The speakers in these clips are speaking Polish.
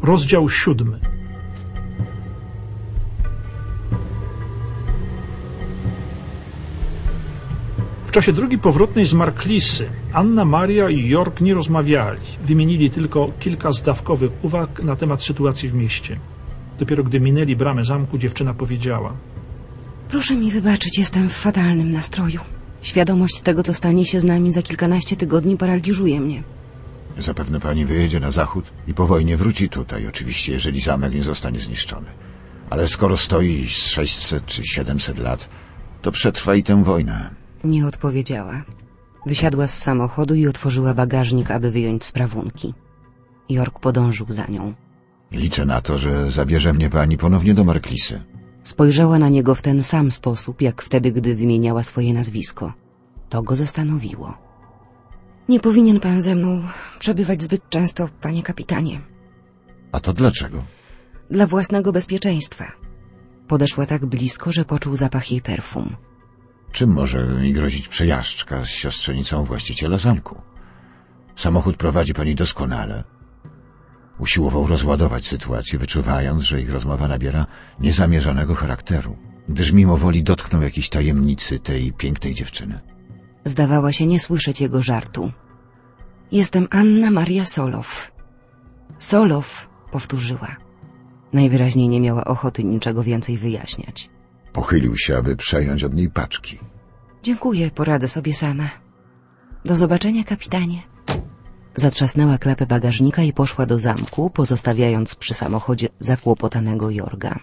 Rozdział 7. W czasie drogi powrotnej z Marklisy Anna Maria i York nie rozmawiali. Wymienili tylko kilka zdawkowych uwag na temat sytuacji w mieście. Dopiero gdy minęli bramę zamku, dziewczyna powiedziała: Proszę mi wybaczyć, jestem w fatalnym nastroju. Świadomość tego, co stanie się z nami za kilkanaście tygodni, paraliżuje mnie. Zapewne pani wyjedzie na zachód i po wojnie wróci tutaj, oczywiście, jeżeli zamek nie zostanie zniszczony. Ale skoro stoi 600 czy 700 lat, to przetrwa i tę wojnę. Nie odpowiedziała. Wysiadła z samochodu i otworzyła bagażnik, aby wyjąć sprawunki. York podążył za nią. Liczę na to, że zabierze mnie pani ponownie do Marklisy. Spojrzała na niego w ten sam sposób, jak wtedy, gdy wymieniała swoje nazwisko. To go zastanowiło. Nie powinien pan ze mną przebywać zbyt często, panie kapitanie. A to dlaczego? Dla własnego bezpieczeństwa. Podeszła tak blisko, że poczuł zapach jej perfum. Czym może mi grozić przejażdżka z siostrzenicą właściciela zamku? Samochód prowadzi pani doskonale. Usiłował rozładować sytuację, wyczuwając, że ich rozmowa nabiera niezamierzonego charakteru, gdyż mimo woli dotknął jakiejś tajemnicy tej pięknej dziewczyny. Zdawała się nie słyszeć jego żartu. Jestem Anna Maria Solow. Solow, powtórzyła. Najwyraźniej nie miała ochoty niczego więcej wyjaśniać. Pochylił się, aby przejąć od niej paczki. Dziękuję, poradzę sobie sama. Do zobaczenia, kapitanie. Zatrzasnęła klapę bagażnika i poszła do zamku, pozostawiając przy samochodzie zakłopotanego Jorga.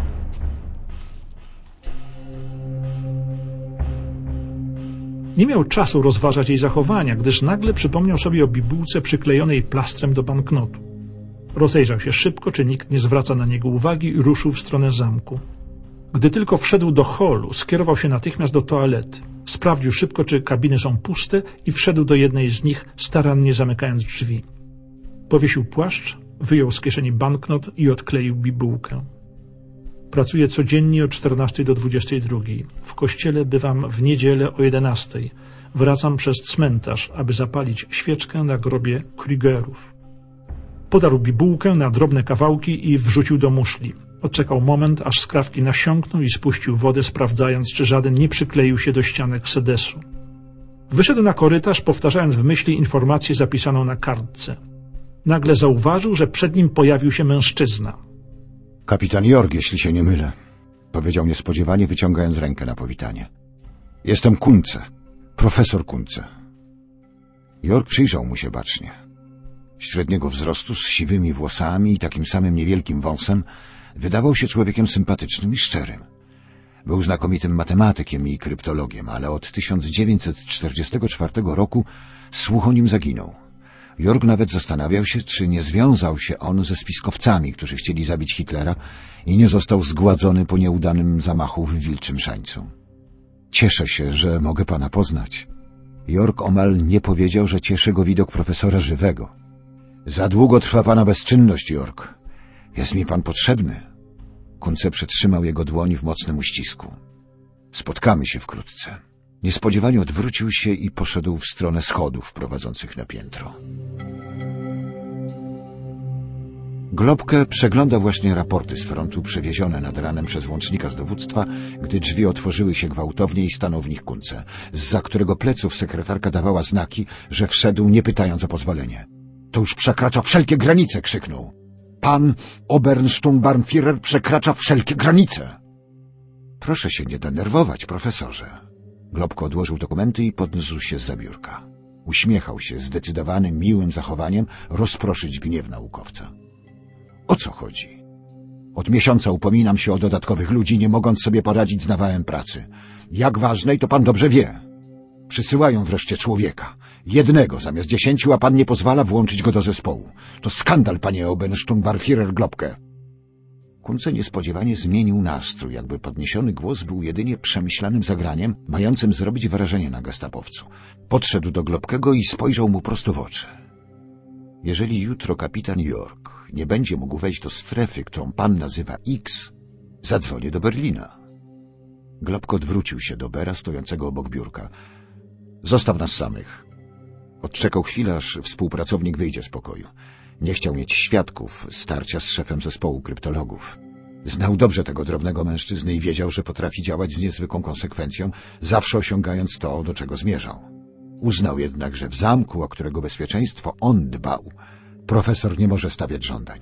Nie miał czasu rozważać jej zachowania, gdyż nagle przypomniał sobie o bibułce przyklejonej plastrem do banknotu. Rozejrzał się szybko, czy nikt nie zwraca na niego uwagi, i ruszył w stronę zamku. Gdy tylko wszedł do holu, skierował się natychmiast do toalety. Sprawdził szybko, czy kabiny są puste, i wszedł do jednej z nich, starannie zamykając drzwi. Powiesił płaszcz, wyjął z kieszeni banknot i odkleił bibułkę. Pracuję codziennie od 14 do 22. W kościele bywam w niedzielę o 11. Wracam przez cmentarz, aby zapalić świeczkę na grobie Krügerów. Podarł bibułkę na drobne kawałki i wrzucił do muszli. Odczekał moment, aż skrawki nasiąkną, i spuścił wodę, sprawdzając, czy żaden nie przykleił się do ścianek sedesu. Wyszedł na korytarz, powtarzając w myśli informację zapisaną na kartce. Nagle zauważył, że przed nim pojawił się mężczyzna. Kapitan York, jeśli się nie mylę, powiedział niespodziewanie, wyciągając rękę na powitanie. Jestem Kunce, profesor Kunce. York przyjrzał mu się bacznie. Średniego wzrostu, z siwymi włosami i takim samym niewielkim wąsem, wydawał się człowiekiem sympatycznym i szczerym. Był znakomitym matematykiem i kryptologiem, ale od 1944 roku słuch o nim zaginął. York nawet zastanawiał się, czy nie związał się on ze spiskowcami, którzy chcieli zabić Hitlera, i nie został zgładzony po nieudanym zamachu w Wilczym Szańcu. Cieszę się, że mogę pana poznać. York omal nie powiedział, że cieszy go widok profesora żywego. Za długo trwa pana bezczynność, York. Jest mi pan potrzebny. Kunce przytrzymał jego dłoń w mocnym uścisku. Spotkamy się wkrótce. Niespodziewanie odwrócił się i poszedł w stronę schodów prowadzących na piętro. Globke przegląda właśnie raporty z frontu przewiezione nad ranem przez łącznika z dowództwa, gdy drzwi otworzyły się gwałtownie i stanął w nich Kunce, zza którego pleców sekretarka dawała znaki, że wszedł, nie pytając o pozwolenie. To już przekracza wszelkie granice, krzyknął. Pan Obersturmbannführer przekracza wszelkie granice. Proszę się nie denerwować, profesorze. Globko odłożył dokumenty i podniósł się zza biurka. Uśmiechał się zdecydowanym, miłym zachowaniem rozproszyć gniew naukowca. O co chodzi? Od miesiąca upominam się o dodatkowych ludzi, nie mogąc sobie poradzić z nawałem pracy. Jak ważnej, to pan dobrze wie. Przysyłają wreszcie człowieka. Jednego zamiast 10, a pan nie pozwala włączyć go do zespołu. To skandal, panie Obersturmbannführer Globke. Kunce niespodziewanie zmienił nastrój, jakby podniesiony głos był jedynie przemyślanym zagraniem, mającym zrobić wrażenie na gestapowcu. Podszedł do Globkego i spojrzał mu prosto w oczy. Jeżeli jutro kapitan York nie będzie mógł wejść do strefy, którą pan nazywa X, zadzwonię do Berlina. Globko odwrócił się do Bera stojącego obok biurka. Zostaw nas samych. Odczekał chwilę, aż współpracownik wyjdzie z pokoju. Nie chciał mieć świadków starcia z szefem zespołu kryptologów. Znał dobrze tego drobnego mężczyznę i wiedział, że potrafi działać z niezwykłą konsekwencją, zawsze osiągając to, do czego zmierzał. Uznał jednak, że w zamku, o którego bezpieczeństwo on dbał, profesor nie może stawiać żądań.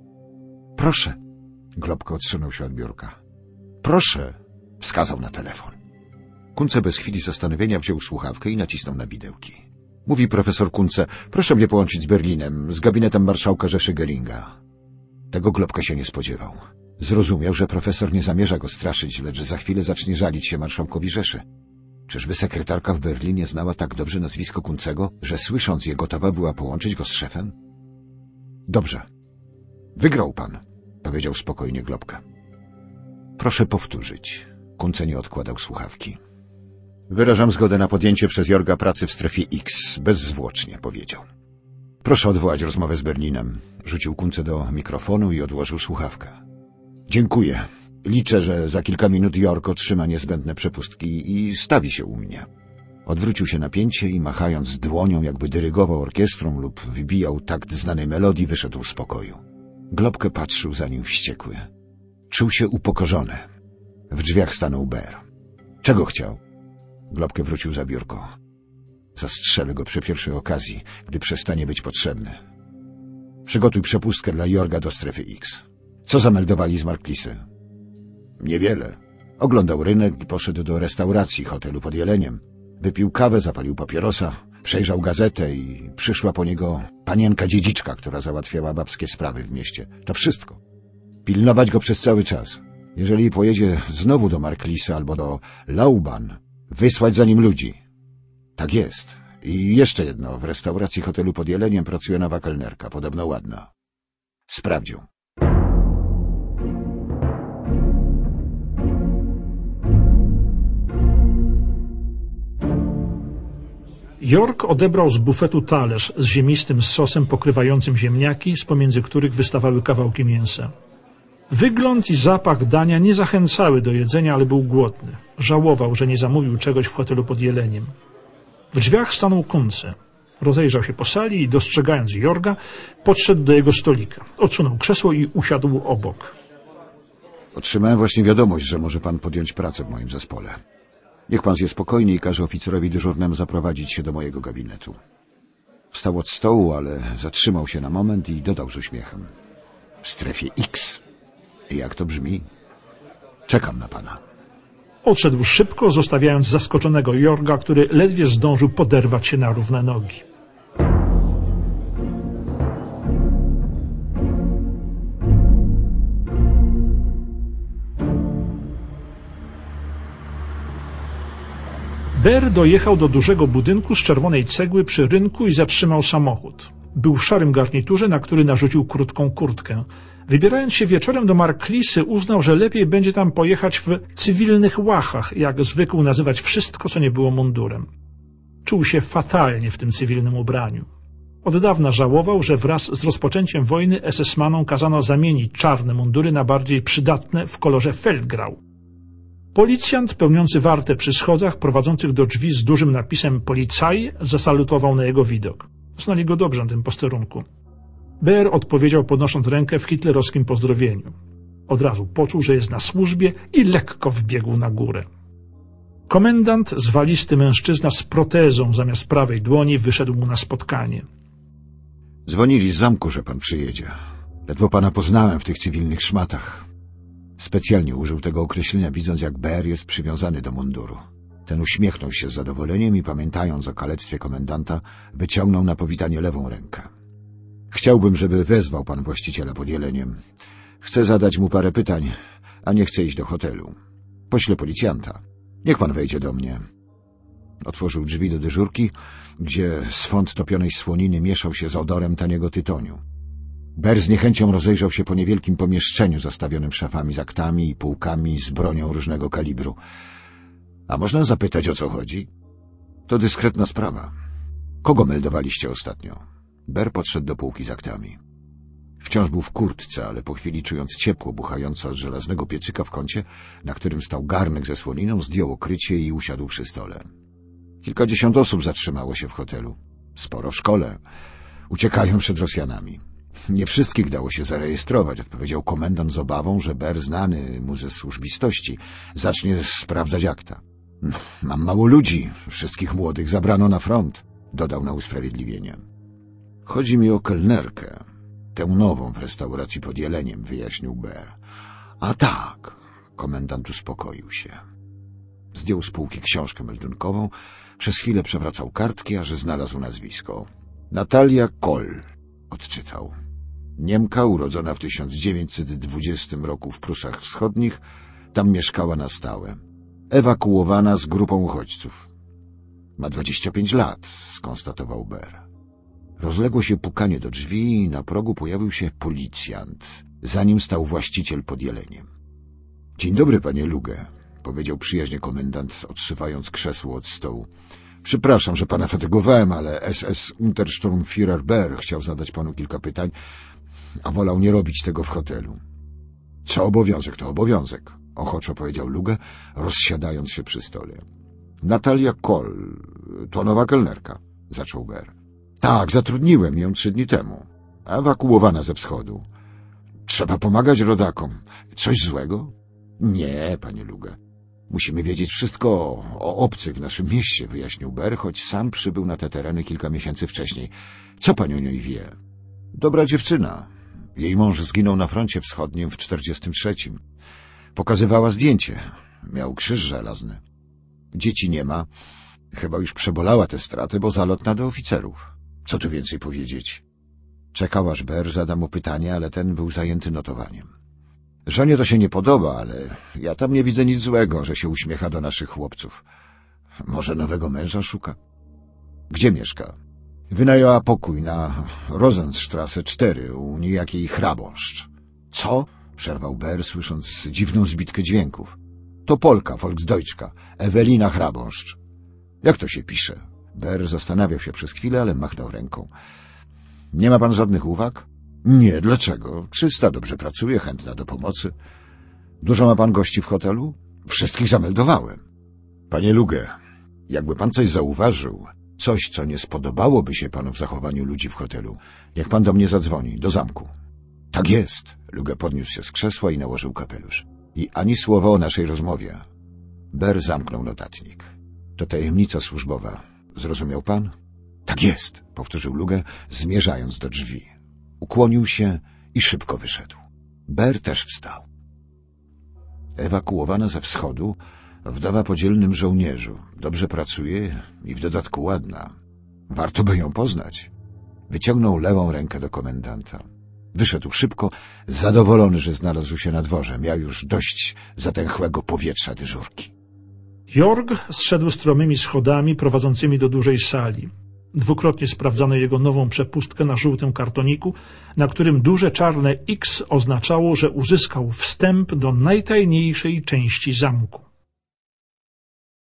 Proszę. Globka odsunął się od biurka. Proszę, wskazał na telefon. Kunce bez chwili zastanowienia wziął słuchawkę i nacisnął na widełki. Mówi profesor Kunce, proszę mnie połączyć z Berlinem, z gabinetem marszałka Rzeszy Göringa. Tego Globka się nie spodziewał. Zrozumiał, że profesor nie zamierza go straszyć, lecz że za chwilę zacznie żalić się marszałkowi Rzeszy. Czyżby sekretarka w Berlinie znała tak dobrze nazwisko Kuncego, że słysząc je gotowa była połączyć go z szefem? Dobrze. Wygrał pan, powiedział spokojnie Globka. Proszę powtórzyć. Kunce nie odkładał słuchawki. Wyrażam zgodę na podjęcie przez Jorga pracy w strefie X, bezzwłocznie, powiedział. Proszę odwołać rozmowę z Berlinem. Rzucił Kunce do mikrofonu i odłożył słuchawkę. Dziękuję. Liczę, że za kilka minut Jorg otrzyma niezbędne przepustki i stawi się u mnie. Odwrócił się na pięcie i machając dłonią, jakby dyrygował orkiestrą lub wybijał takt znanej melodii, wyszedł z pokoju. Globke patrzył za nim wściekły. Czuł się upokorzony. W drzwiach stanął Ber. Czego chciał? Globke wrócił za biurko. Zastrzelę go przy pierwszej okazji, gdy przestanie być potrzebny. Przygotuj przepustkę dla Jorga do strefy X. Co zameldowali z Marklisy? Niewiele. Oglądał rynek i poszedł do restauracji hotelu pod Jeleniem. Wypił kawę, zapalił papierosa, przejrzał gazetę i przyszła po niego panienka dziedziczka, która załatwiała babskie sprawy w mieście. To wszystko. Pilnować go przez cały czas. Jeżeli pojedzie znowu do Marklisy albo do Lauban, wysłać za nim ludzi. Tak jest. I jeszcze jedno. W restauracji hotelu pod Jeleniem pracuje nowa kelnerka, podobno ładna. Sprawdź ją. Jorg odebrał z bufetu talerz z ziemistym sosem pokrywającym ziemniaki, z pomiędzy których wystawały kawałki mięsa. Wygląd i zapach dania nie zachęcały do jedzenia, ale był głodny. Żałował, że nie zamówił czegoś w hotelu pod Jeleniem. W drzwiach stanął Kunce. Rozejrzał się po sali i dostrzegając Jorga, podszedł do jego stolika. Odsunął krzesło i usiadł obok. Otrzymałem właśnie wiadomość, że może pan podjąć pracę w moim zespole. Niech pan zje spokojnie i każe oficerowi dyżurnemu zaprowadzić się do mojego gabinetu. Wstał od stołu, ale zatrzymał się na moment i dodał z uśmiechem. W strefie X. Jak to brzmi? Czekam na pana. Odszedł szybko, zostawiając zaskoczonego Jorga, który ledwie zdążył poderwać się na równe nogi. Ber dojechał do dużego budynku z czerwonej cegły przy rynku i zatrzymał samochód. Był w szarym garniturze, na który narzucił krótką kurtkę. Wybierając się wieczorem do Marklisy, uznał, że lepiej będzie tam pojechać w cywilnych łachach, jak zwykł nazywać wszystko, co nie było mundurem. Czuł się fatalnie w tym cywilnym ubraniu. Od dawna żałował, że wraz z rozpoczęciem wojny SS-manom kazano zamienić czarne mundury na bardziej przydatne w kolorze Feldgrau. Policjant pełniący wartę przy schodach prowadzących do drzwi z dużym napisem Polizei zasalutował na jego widok. Znali go dobrze na tym posterunku. Ber odpowiedział podnosząc rękę w hitlerowskim pozdrowieniu. Od razu poczuł, że jest na służbie i lekko wbiegł na górę. Komendant, zwalisty mężczyzna z protezą zamiast prawej dłoni, wyszedł mu na spotkanie. Dzwonili z zamku, że pan przyjedzie. Ledwo pana poznałem w tych cywilnych szmatach. Specjalnie użył tego określenia, widząc jak Ber jest przywiązany do munduru. Ten uśmiechnął się z zadowoleniem i pamiętając o kalectwie komendanta, wyciągnął na powitanie lewą rękę. Chciałbym, żeby wezwał pan właściciela pod Jeleniem. Chcę zadać mu parę pytań, a nie chcę iść do hotelu. Poślę policjanta. Niech pan wejdzie do mnie. Otworzył drzwi do dyżurki, gdzie swąd topionej słoniny mieszał się z odorem taniego tytoniu. Ber z niechęcią rozejrzał się po niewielkim pomieszczeniu zastawionym szafami z aktami i półkami z bronią różnego kalibru. A można zapytać, o co chodzi? To dyskretna sprawa. Kogo meldowaliście ostatnio? Ber podszedł do półki z aktami. Wciąż był w kurtce, ale po chwili, czując ciepło buchające od żelaznego piecyka w kącie, na którym stał garnek ze słoniną, zdjął okrycie i usiadł przy stole. Kilkadziesiąt osób zatrzymało się w hotelu. Sporo w szkole. Uciekają przed Rosjanami. Nie wszystkich dało się zarejestrować, odpowiedział komendant z obawą, że Ber, znany mu ze służbistości, zacznie sprawdzać akta. Mam mało ludzi, wszystkich młodych zabrano na front, dodał na usprawiedliwienie. Chodzi mi o kelnerkę, tę nową w restauracji pod Jeleniem, wyjaśnił Ber. A tak, komendant uspokoił się. Zdjął z półki książkę meldunkową, przez chwilę przewracał kartki, aż znalazł nazwisko. Natalia Koll, odczytał. Niemka, urodzona w 1920 roku w Prusach Wschodnich, tam mieszkała na stałe. Ewakuowana z grupą uchodźców. Ma 25 lat, skonstatował Ber. Rozległo się pukanie do drzwi i na progu pojawił się policjant. Za nim stał właściciel pod Jeleniem. Dzień dobry, panie Luge, powiedział przyjaźnie komendant, odsuwając krzesło od stołu. Przepraszam, że pana fatygowałem, ale SS Untersturmführer Ber chciał zadać panu kilka pytań, a wolał nie robić tego w hotelu. Co obowiązek, to obowiązek, ochoczo powiedział Luge, rozsiadając się przy stole. Natalia Koll, to nowa kelnerka, zaczął Ber. Tak, zatrudniłem ją 3 dni temu. Ewakuowana ze wschodu. Trzeba pomagać rodakom. Coś złego? Nie, panie Luge. Musimy wiedzieć wszystko o obcych w naszym mieście, wyjaśnił Ber, choć sam przybył na te tereny kilka miesięcy wcześniej. Co pan o niej wie? Dobra dziewczyna. Jej mąż zginął na froncie wschodnim w 43. Pokazywała zdjęcie. Miał krzyż żelazny. Dzieci nie ma. Chyba już przebolała tę stratę, bo zalotna do oficerów. Co tu więcej powiedzieć? Czekał, aż Ber zada mu pytanie, ale ten był zajęty notowaniem. Żonie to się nie podoba, ale ja tam nie widzę nic złego, że się uśmiecha do naszych chłopców. Może nowego męża szuka? Gdzie mieszka? Wynajęła pokój na Rosenstrasse 4 u niejakiej Hrabąszcz. Co? Przerwał Ber, słysząc dziwną zbitkę dźwięków. To Polka, Volksdeutschka, Ewelina Hrabąszcz. Jak to się pisze? Ber zastanawiał się przez chwilę, ale machnął ręką. Nie ma pan żadnych uwag? Nie, dlaczego? Czysta, dobrze pracuje, chętna do pomocy. Dużo ma pan gości w hotelu? Wszystkich zameldowałem. Panie Luge, jakby pan coś zauważył, coś, co nie spodobałoby się panu w zachowaniu ludzi w hotelu, niech pan do mnie zadzwoni, do zamku. Tak jest. Luge podniósł się z krzesła i nałożył kapelusz. I ani słowa o naszej rozmowie. Ber zamknął notatnik. To tajemnica służbowa. Zrozumiał pan? Tak jest, powtórzył Luge, zmierzając do drzwi. Ukłonił się i szybko wyszedł. Ber też wstał. Ewakuowana ze wschodu, wdowa po dzielnym żołnierzu. Dobrze pracuje i w dodatku ładna. Warto by ją poznać. Wyciągnął lewą rękę do komendanta. Wyszedł szybko, zadowolony, że znalazł się na dworze. Miał już dość zatęchłego powietrza dyżurki. Jorg zszedł stromymi schodami prowadzącymi do dużej sali. Dwukrotnie sprawdzano jego nową przepustkę na żółtym kartoniku, na którym duże czarne X oznaczało, że uzyskał wstęp do najtajniejszej części zamku.